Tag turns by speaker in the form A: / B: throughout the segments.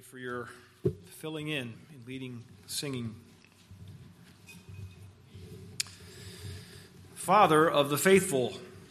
A: for your filling in and leading, singing. Father of the faithful.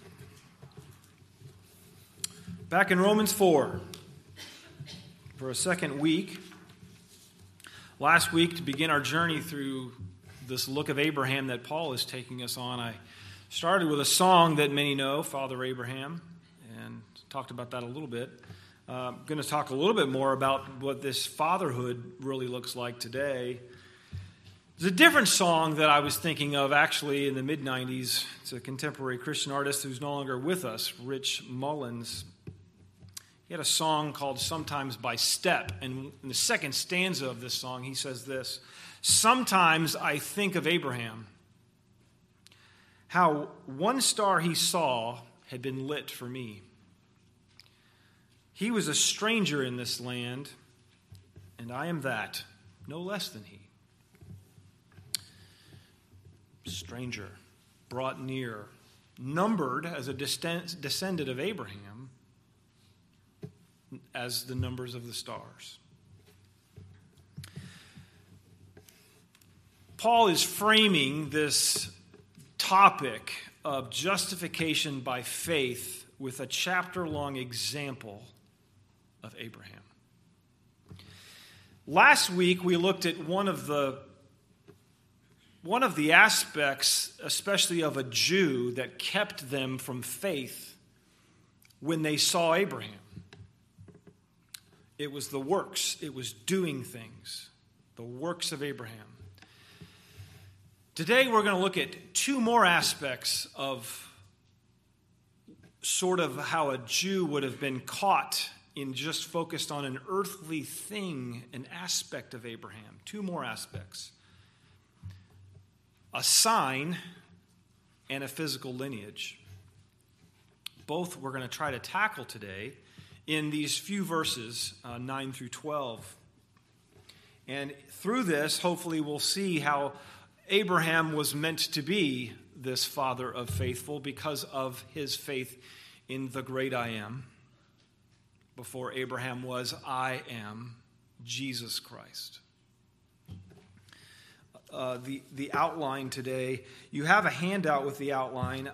A: Back in Romans 4, for a second week, last week to begin our journey through this look of Abraham that Paul is taking us on, I started with a song that many know, Father Abraham, and talked about that a little bit. I'm going to talk a little bit more about what this fatherhood really looks like today. There's a different song that I was thinking of actually in the mid-90s. It's a contemporary Christian artist who's no longer with us, Rich Mullins. He had a song called Sometimes by Step, and in the second stanza of this song, he says this: "Sometimes I think of Abraham, how one star he saw had been lit for me. He was a stranger in this land, and I am that, no less than he. Stranger, brought near, numbered as a descendant of Abraham, as the numbers of the stars." Paul is framing this topic of justification by faith with a chapter-long example of Abraham. Last week we looked at one of the aspects, especially of a Jew, that kept them from faith when they saw Abraham. It was the works. It was doing things. The works of Abraham. Today we're going to look at two more aspects of sort of how a Jew would have been caught in just focused on an earthly thing, an aspect of Abraham. Two more aspects. A sign and a physical lineage. Both we're going to try to tackle today in these few verses, 9 through 12. And through this, hopefully we'll see how Abraham was meant to be this father of faithful because of his faith in the great I Am. Before Abraham was, I am Jesus Christ. The outline today, you have a handout with the outline.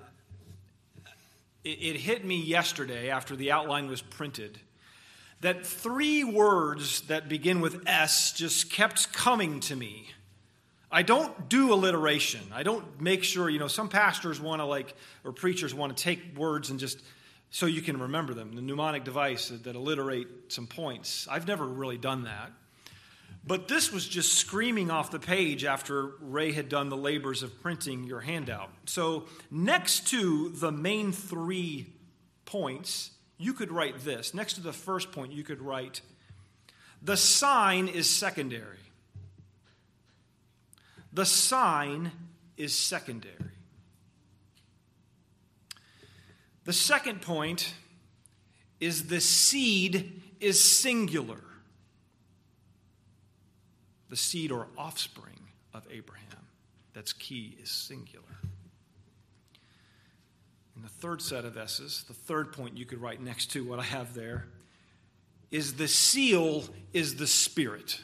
A: It hit me yesterday after the outline was printed that three words that begin with S just kept coming to me. I don't do alliteration. I don't make sure, some pastors want to or preachers want to take words and just so you can remember them, the mnemonic device that alliterate some points. I've never really done that. But this was just screaming off the page after Ray had done the labors of printing your handout. So next to the main 3 points, you could write this. Next to the first point, you could write, the sign is secondary. The sign is secondary. The second point is the seed is singular. The seed or offspring of Abraham, that's key, is singular. And the third set of S's, the third point you could write next to what I have there, is the seal is the Spirit.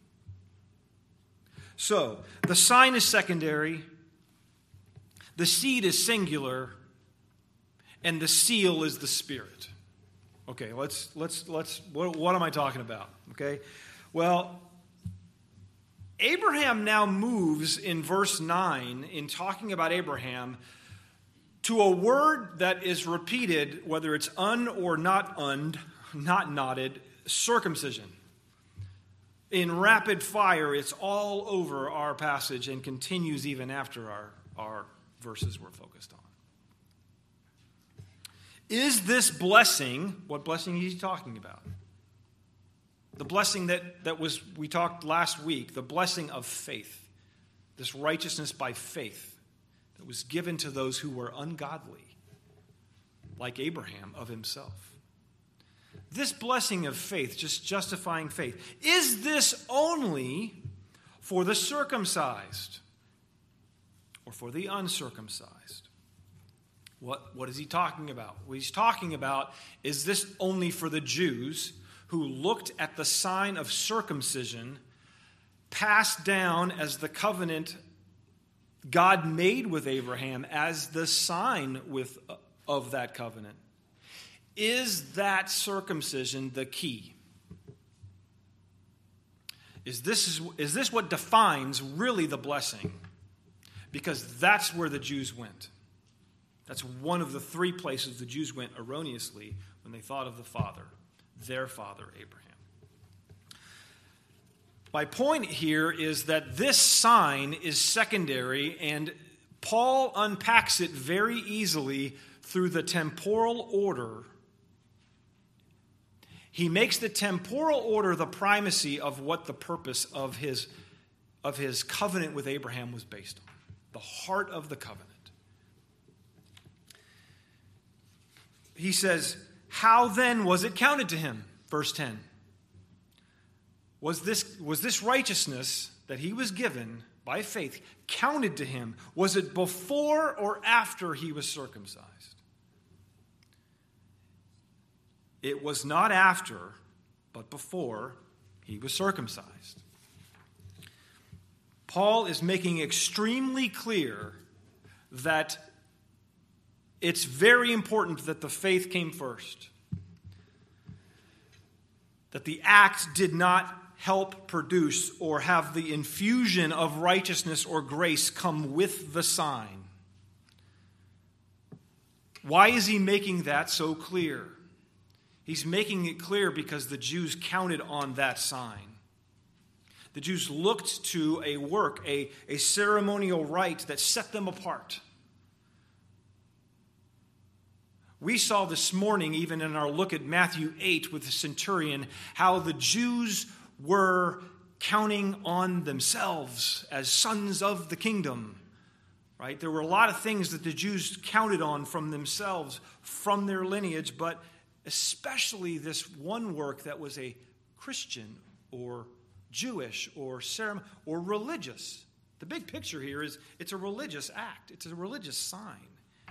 A: So, the sign is secondary, the seed is singular, and the seal is the Spirit. Okay, let's what am I talking about? Okay, well, Abraham now moves in verse 9 in talking about Abraham to a word that is repeated, whether it's or not nodded, circumcision. In rapid fire, it's all over our passage and continues even after our verses we're focused on. Is this blessing, what blessing is he talking about? The blessing we talked last week, the blessing of faith, this righteousness by faith that was given to those who were ungodly, like Abraham of himself. This blessing of faith, just justifying faith, is this only for the circumcised or for the uncircumcised? What is he talking about? What he's talking about is this only for the Jews who looked at the sign of circumcision passed down as the covenant God made with Abraham as the sign of that covenant. Is that circumcision the key? Is this what defines really the blessing? Because that's where the Jews went. That's one of the three places the Jews went erroneously when they thought of the Father, their father, Abraham. My point here is that this sign is secondary, and Paul unpacks it very easily through the temporal order. He makes the temporal order the primacy of what the purpose of his covenant with Abraham was based on. The heart of the covenant. He says, how then was it counted to him? Verse 10. Was this righteousness that he was given by faith counted to him? Was it before or after he was circumcised? It was not after, but before he was circumcised. Paul is making extremely clear that it's very important that the faith came first. That the act did not help produce or have the infusion of righteousness or grace come with the sign. Why is he making that so clear? He's making it clear because the Jews counted on that sign. The Jews looked to a work, a ceremonial rite that set them apart. We saw this morning, even in our look at Matthew 8 with the centurion, how the Jews were counting on themselves as sons of the kingdom. Right? There were a lot of things that the Jews counted on from themselves, from their lineage, but especially this one work that was a Christian or Jewish or ceremony or religious. The big picture here is it's a religious act. It's a religious sign.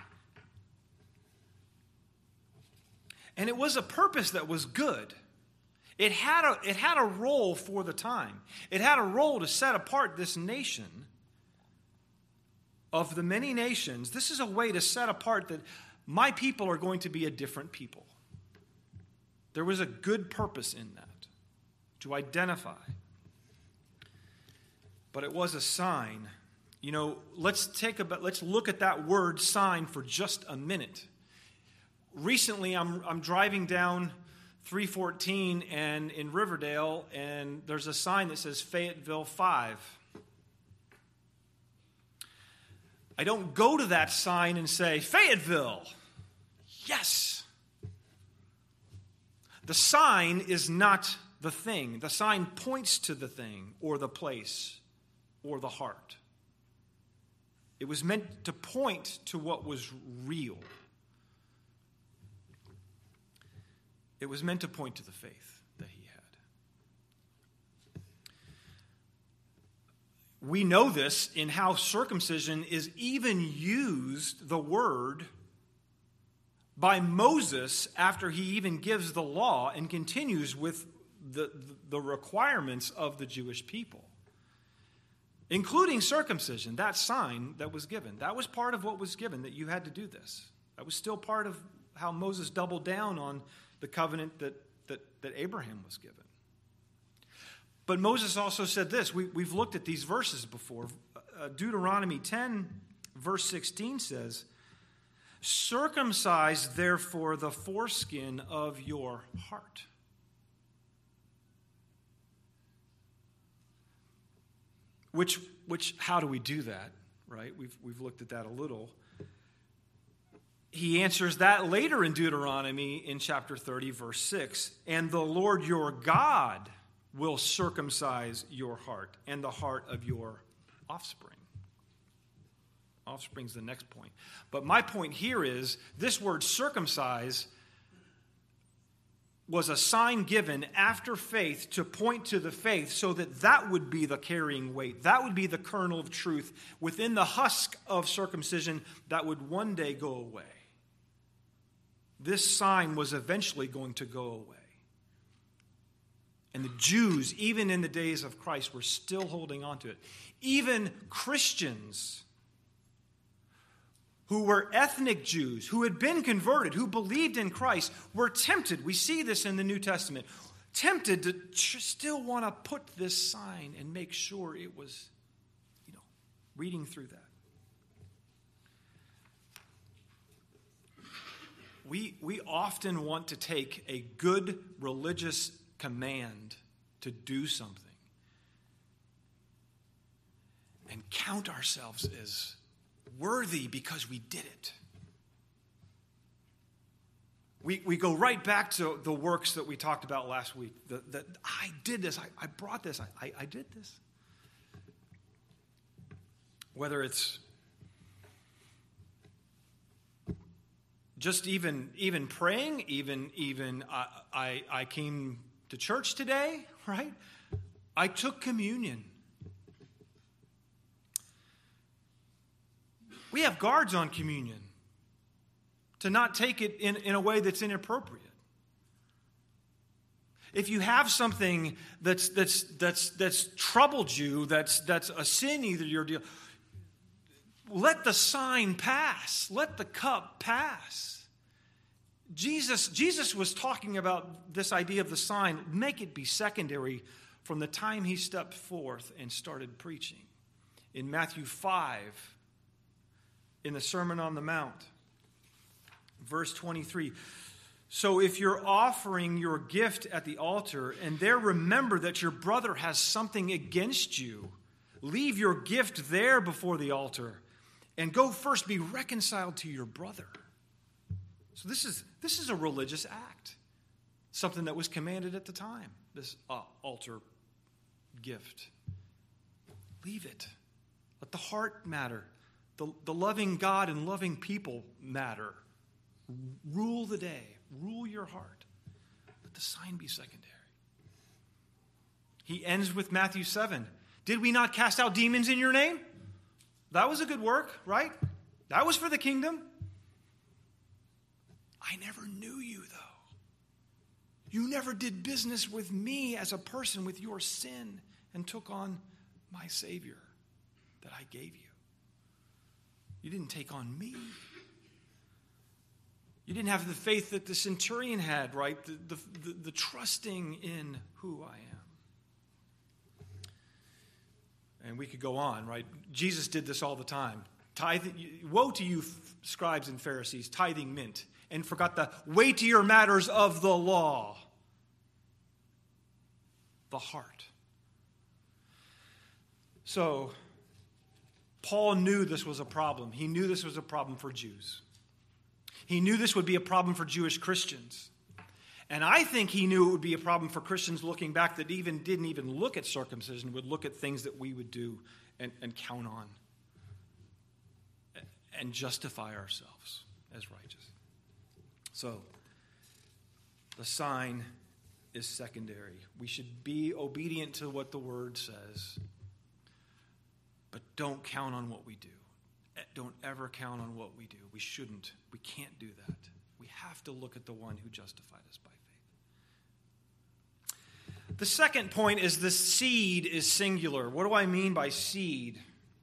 A: And it was a purpose that was good. It had a role for the time. It had a role to set apart this nation of the many nations. This is a way to set apart that my people are going to be a different people. There was a good purpose in that, to identify. But it was a sign. You know, let's look at that word sign for just a minute. Recently, I'm driving down 314 and in Riverdale, and there's a sign that says Fayetteville 5. I don't go to that sign and say, Fayetteville, yes. The sign is not the thing. The sign points to the thing or the place or the heart. It was meant to point to what was real. It was meant to point to the faith that he had. We know this in how circumcision is even used, the word, by Moses after he even gives the law and continues with the requirements of the Jewish people, including circumcision, that sign that was given. That was part of what was given, that you had to do this. That was still part of how Moses doubled down on the covenant that Abraham was given. But Moses also said this. We've looked at these verses before. Deuteronomy 10, verse 16 says, circumcise, therefore, the foreskin of your heart. Which, how do we do that, right? We've looked at that a little. He answers that later in Deuteronomy in chapter 30, verse 6. And the Lord your God will circumcise your heart and the heart of your offspring. Offspring's the next point. But my point here is this word circumcise was a sign given after faith to point to the faith so that would be the carrying weight. That would be the kernel of truth within the husk of circumcision that would one day go away. This sign was eventually going to go away. And the Jews, even in the days of Christ, were still holding on to it. Even Christians who were ethnic Jews, who had been converted, who believed in Christ, were tempted. We see this in the New Testament. Tempted to still want to put this sign and make sure it was, reading through that. We often want to take a good religious command to do something and count ourselves as worthy because we did it. We go right back to the works that we talked about last week. That I did this, I brought this, I did this. Whether it's just even praying, even I came to church today, right? I took communion. We have guards on communion to not take it in a way that's inappropriate. If you have something that's troubled you, that's a sin, either your deal, let the sign pass. Let the cup pass. Jesus was talking about this idea of the sign. Make it be secondary from the time he stepped forth and started preaching. In Matthew 5, in the Sermon on the Mount, verse 23. So if you're offering your gift at the altar and there remember that your brother has something against you, leave your gift there before the altar and go first be reconciled to your brother. So this is a religious act, something that was commanded at the time, this altar gift. Leave it. Let the heart matter. The loving God and loving people matter. Rule the day. Rule your heart. Let the sign be secondary. He ends with Matthew 7. Did we not cast out demons in your name? That was a good work, right? That was for the kingdom. I never knew you, though. You never did business with me as a person with your sin and took on my Savior that I gave you. You didn't take on me. You didn't have the faith that the centurion had, right? The trusting in who I am. And we could go on, right? Jesus did this all the time. Woe to you, scribes and Pharisees, tithing mint, and forgot the weightier matters of the law. The heart. So, Paul knew this was a problem. He knew this was a problem for Jews. He knew this would be a problem for Jewish Christians. And I think he knew it would be a problem for Christians looking back that didn't even look at circumcision, would look at things that we would do and count on and justify ourselves as righteous. So, the sign is secondary. We should be obedient to what the word says, but don't count on what we do. Don't ever count on what we do. We shouldn't. We can't do that. We have to look at the one who justified us by faith. The second point is the seed is singular. What do I mean by seed?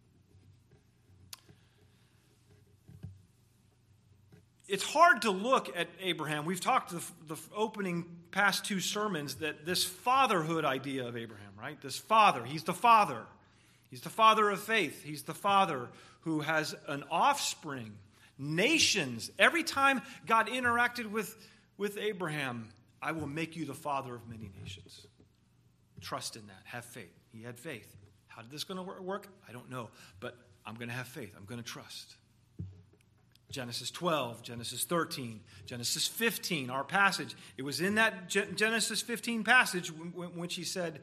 A: It's hard to look at Abraham. We've talked the opening past two sermons that this fatherhood idea of Abraham, right? This father, he's the father. He's the father of faith. He's the father who has an offspring. Nations. Every time God interacted with Abraham, I will make you the father of many nations. Trust in that. Have faith. He had faith. How did this going to work? I don't know. But I'm going to have faith. I'm going to trust. Genesis 12, Genesis 13, Genesis 15, our passage. It was in that Genesis 15 passage when she said,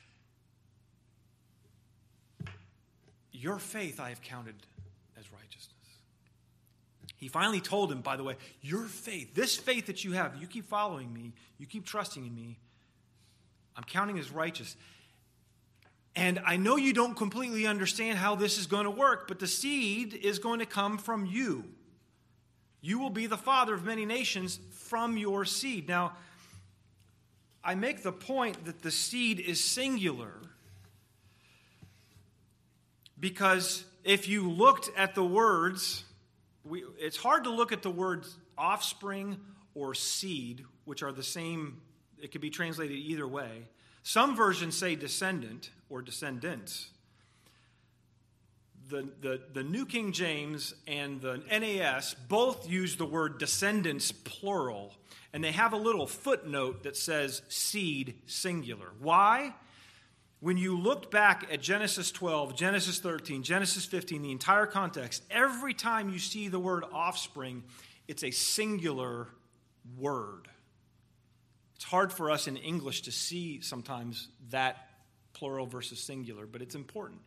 A: your faith I have counted as righteousness. He finally told him, by the way, your faith, this faith that you have, you keep following me, you keep trusting in me, I'm counting as righteous. And I know you don't completely understand how this is going to work, but the seed is going to come from you. You will be the father of many nations from your seed. Now, I make the point that the seed is singular because if you looked at the words, it's hard to look at the words offspring or seed, which are the same. It could be translated either way. Some versions say descendant or descendants. The New King James and the NAS both use the word descendants plural, and they have a little footnote that says seed singular. Why? When you looked back at Genesis 12, Genesis 13, Genesis 15, the entire context, every time you see the word offspring, it's a singular word. It's hard for us in English to see sometimes that plural versus singular, but it's important.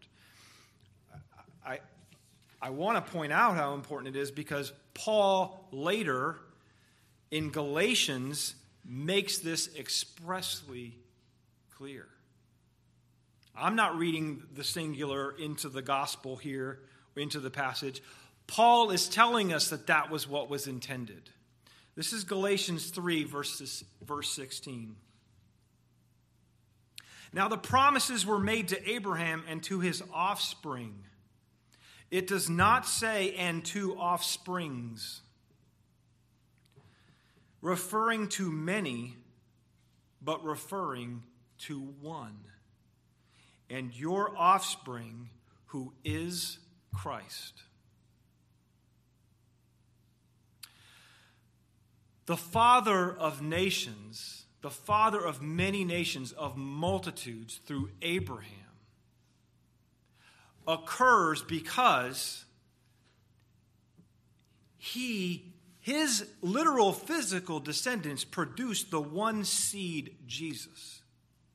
A: I want to point out how important it is because Paul later in Galatians makes this expressly clear. I'm not reading the singular into the gospel here, into the passage. Paul is telling us that that was what was intended. This is Galatians 3, verse 16. Now the promises were made to Abraham and to his offspring. It does not say, and to offsprings, referring to many, but referring to one. And your offspring, who is Christ. The Father of nations, the Father of many nations, of multitudes through Abraham, occurs because his literal physical descendants produced the one seed, Jesus.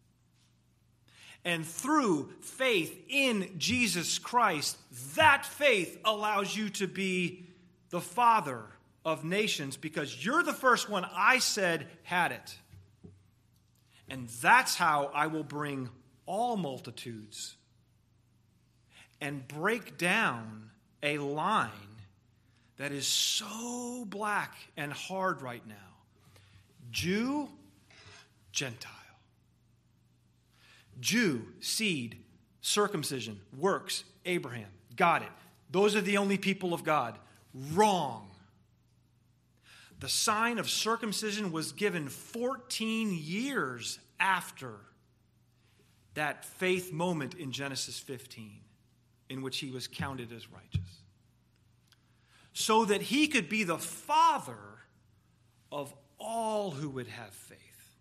A: And through faith in Jesus Christ, that faith allows you to be the father of nations because you're the first one I said had it. And that's how I will bring all multitudes and break down a line that is so black and hard right now. Jew, Gentile. Jew, seed, circumcision, works, Abraham. Got it. Those are the only people of God. Wrong. The sign of circumcision was given 14 years after that faith moment in Genesis 15, in which he was counted as righteous. So that he could be the father of all who would have faith.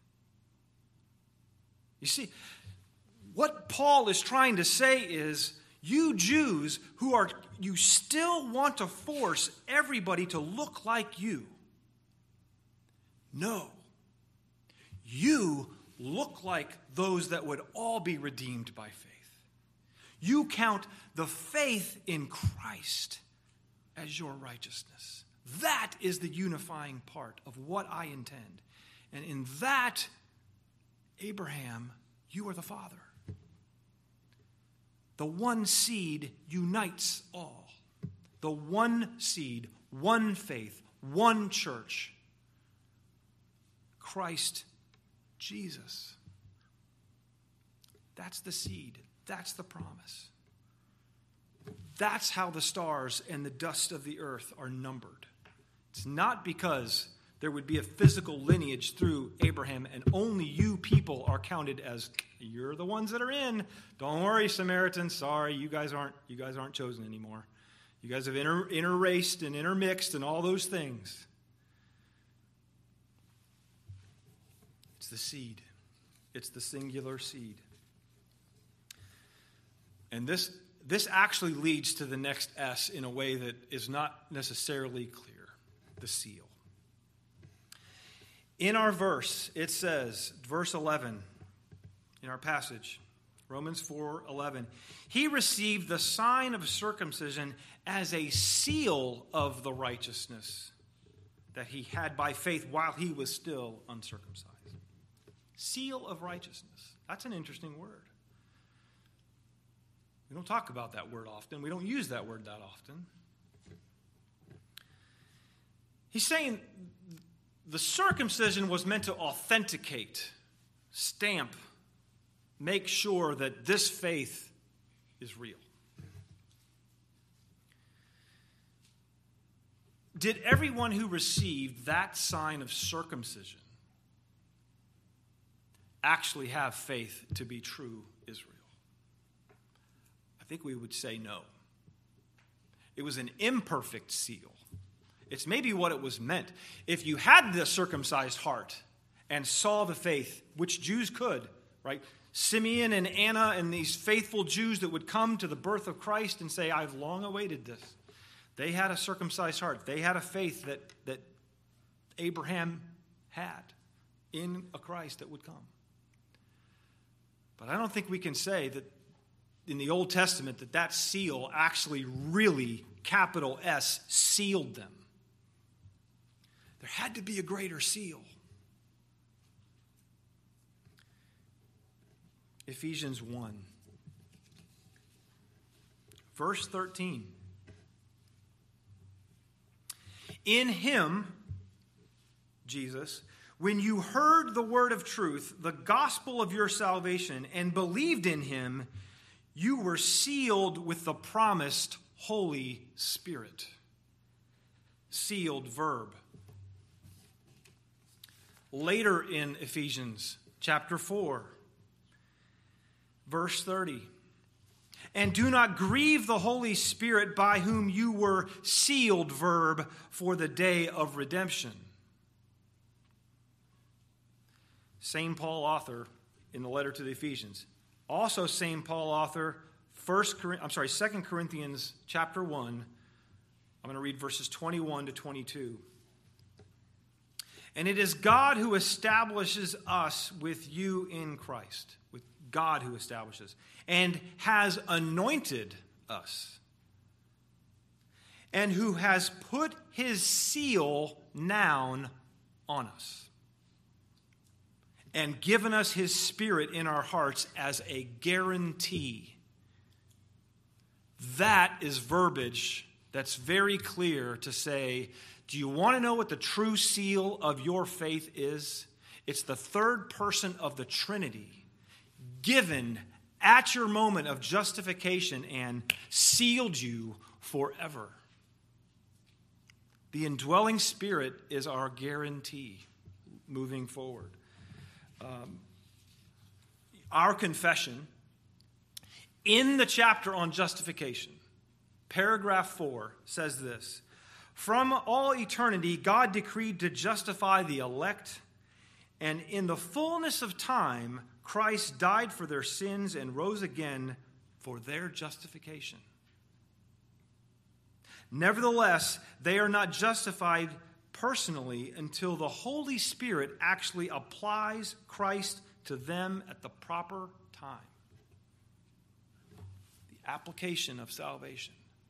A: You see, what Paul is trying to say is, you Jews you still want to force everybody to look like you. No. You look like those that would all be redeemed by faith. You count the faith in Christ as your righteousness. That is the unifying part of what I intend. And in that, Abraham, you are the father. The one seed unites all. The one seed, one faith, one church. Christ Jesus. That's the seed. That's the promise. That's how the stars and the dust of the earth are numbered. It's not because there would be a physical lineage through Abraham and only you people are counted as, you're the ones that are in. Don't worry, Samaritans. Sorry, you guys aren't chosen anymore. You guys have interraced and intermixed and all those things. It's the seed. It's the singular seed. And this actually leads to the next S in a way that is not necessarily clear. The seal. In our verse, it says, verse 11, in our passage, Romans 4:11, he received the sign of circumcision as a seal of the righteousness that he had by faith while he was still uncircumcised. Seal of righteousness. That's an interesting word. We don't talk about that word often. We don't use that word that often. He's saying the circumcision was meant to authenticate stamp, make sure that this faith is real. Did everyone who received that sign of circumcision actually have faith to be true Israel? I think we would say no. It was an imperfect seal. It's maybe what it was meant. If you had the circumcised heart and saw the faith, which Jews could, right? Simeon and Anna and these faithful Jews that would come to the birth of Christ and say, I've long awaited this. They had a circumcised heart. They had a faith that Abraham had in a Christ that would come. But I don't think we can say that in the Old Testament that seal actually really, capital S, sealed them. There had to be a greater seal. Ephesians 1, verse 13. In him, Jesus, when you heard the word of truth, the gospel of your salvation, and believed in him, you were sealed with the promised Holy Spirit. Sealed verb. Later in Ephesians chapter 4, verse 30. And do not grieve the Holy Spirit by whom you were sealed, verb, for the day of redemption. Same Paul author in the letter to the Ephesians. Also same Paul author, 2 Corinthians chapter 1. I'm going to read verses 21 to 22. And it is God who establishes us with you in Christ. With God who establishes. And has anointed us. And who has put his seal now on us. And given us his Spirit in our hearts as a guarantee. That is verbiage that's very clear to say, do you want to know what the true seal of your faith is? It's the third person of the Trinity, given at your moment of justification and sealed you forever. The indwelling Spirit is our guarantee moving forward. Our confession in the chapter on justification, paragraph 4 says this: from all eternity, God decreed to justify the elect, and in the fullness of time, Christ died for their sins and rose again for their justification. Nevertheless, they are not justified personally until the Holy Spirit actually applies Christ to them at the proper time. The application of salvation.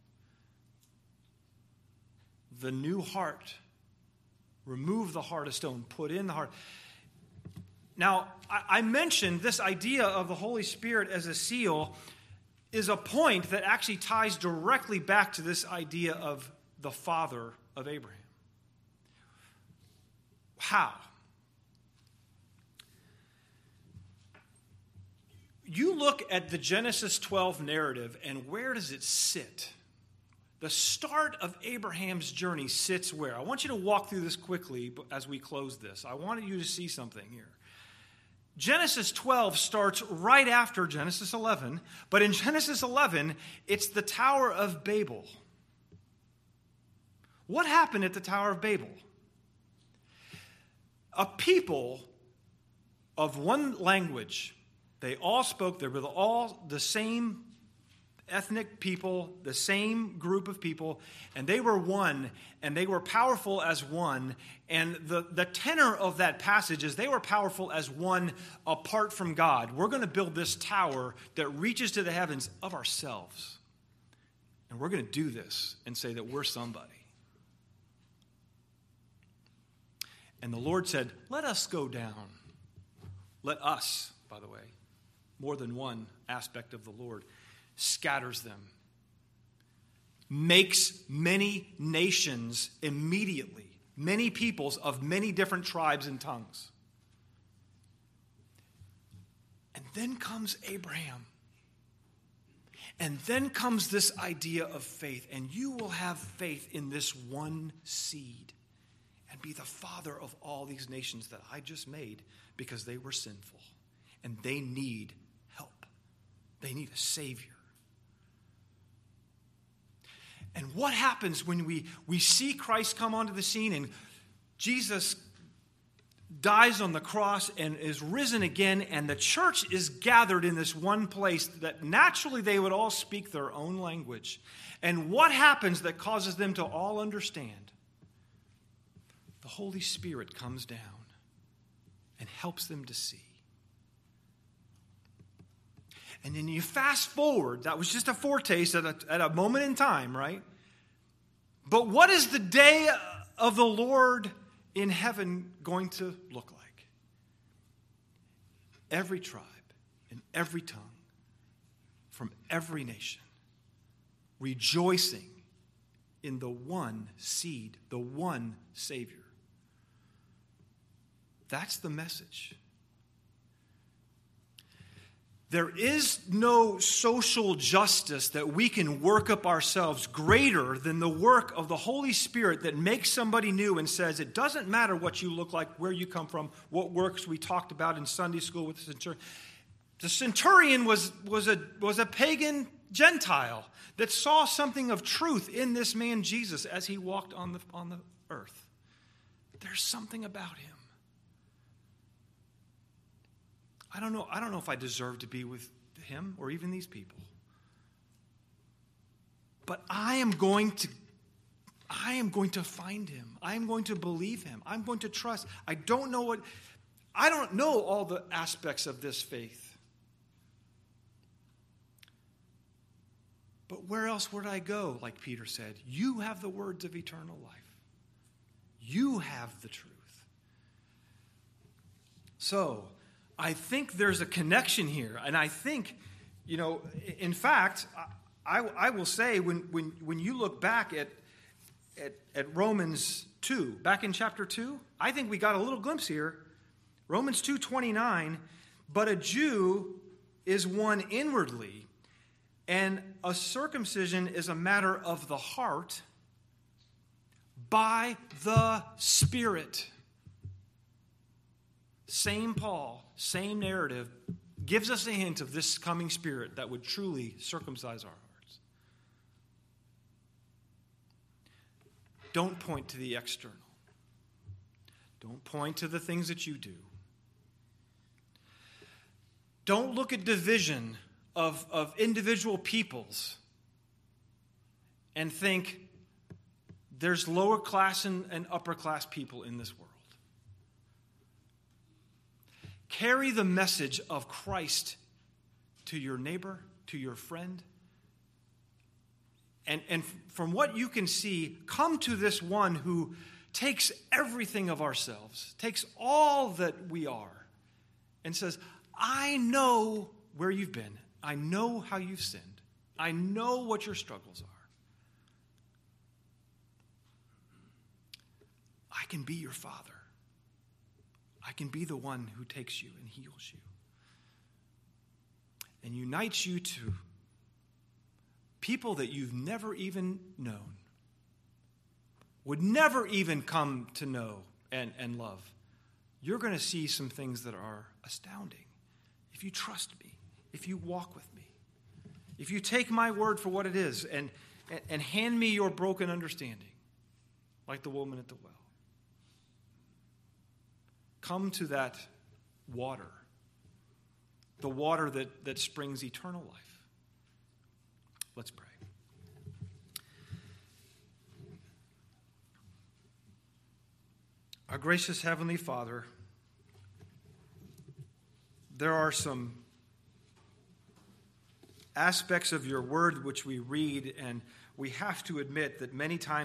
A: The new heart. Remove the heart of stone. Put in the heart. Now, I mentioned this idea of the Holy Spirit as a seal is a point that actually ties directly back to this idea of the father of Abraham. How? You look at the Genesis 12 narrative, and where does it sit? The start of Abraham's journey sits where? I want you to walk through this quickly as we close this. I wanted you to see something here. Genesis 12 starts right after Genesis 11, but in Genesis 11, it's the Tower of Babel. What happened at the Tower of Babel? A people of one language, they all spoke, they were all the same ethnic people, the same group of people, and they were one, and they were powerful as one. And the tenor of that passage is they were powerful as one apart from God. We're going to build this tower that reaches to the heavens of ourselves. And we're going to do this and say that we're somebody. And the Lord said, let us go down. Let us, by the way, more than one aspect of the Lord, scatters them, makes many nations immediately, many peoples of many different tribes and tongues. then comes Abraham. And then comes this idea of faith. And you will have faith in this one seed and be the father of all these nations that I just made because they were sinful. And they need help. They need a Savior. And what happens when we see Christ come onto the scene and Jesus dies on the cross and is risen again, and the church is gathered in this one place that naturally they would all speak their own language. And what happens that causes them to all understand? The Holy Spirit comes down and helps them to see. And then you fast forward. That was just a foretaste at a moment in time, right? But what is the day of the Lord in heaven going to look like? Every tribe and every tongue from every nation rejoicing in the one seed, the one Savior. That's the message. There is no social justice that we can work up ourselves greater than the work of the Holy Spirit that makes somebody new and says, it doesn't matter what you look like, where you come from, what works we talked about in Sunday school with the centurion. The centurion was a pagan Gentile that saw something of truth in this man Jesus as he walked on the earth. There's something about him. I don't know if I deserve to be with him or even these people. But I am going to find him. I am going to believe him. I'm going to trust. I don't know all the aspects of this faith. But where else would I go, like Peter said? You have the words of eternal life. You have the truth. So, I think there's a connection here. And I think, in fact, I will say when you look back at Romans 2, back in chapter 2, I think we got a little glimpse here. Romans 2:29, but a Jew is one inwardly, and a circumcision is a matter of the heart by the Spirit. Same Paul, same narrative, gives us a hint of this coming Spirit that would truly circumcise our hearts. Don't point to the external. Don't point to the things that you do. Don't look at division of individual peoples and think there's lower class and upper class people in this world. Carry the message of Christ to your neighbor, to your friend. And from what you can see, come to this one who takes everything of ourselves, takes all that we are, and says, I know where you've been. I know how you've sinned. I know what your struggles are. I can be your father. I can be the one who takes you and heals you and unites you to people that you've never even known, would never even come to know and love. You're going to see some things that are astounding if you trust me, if you walk with me, if you take my word for what it is and hand me your broken understanding, like the woman at the well. Come to that water, the water that springs eternal life. Let's pray. Our gracious Heavenly Father, there are some aspects of your word which we read, and we have to admit that many times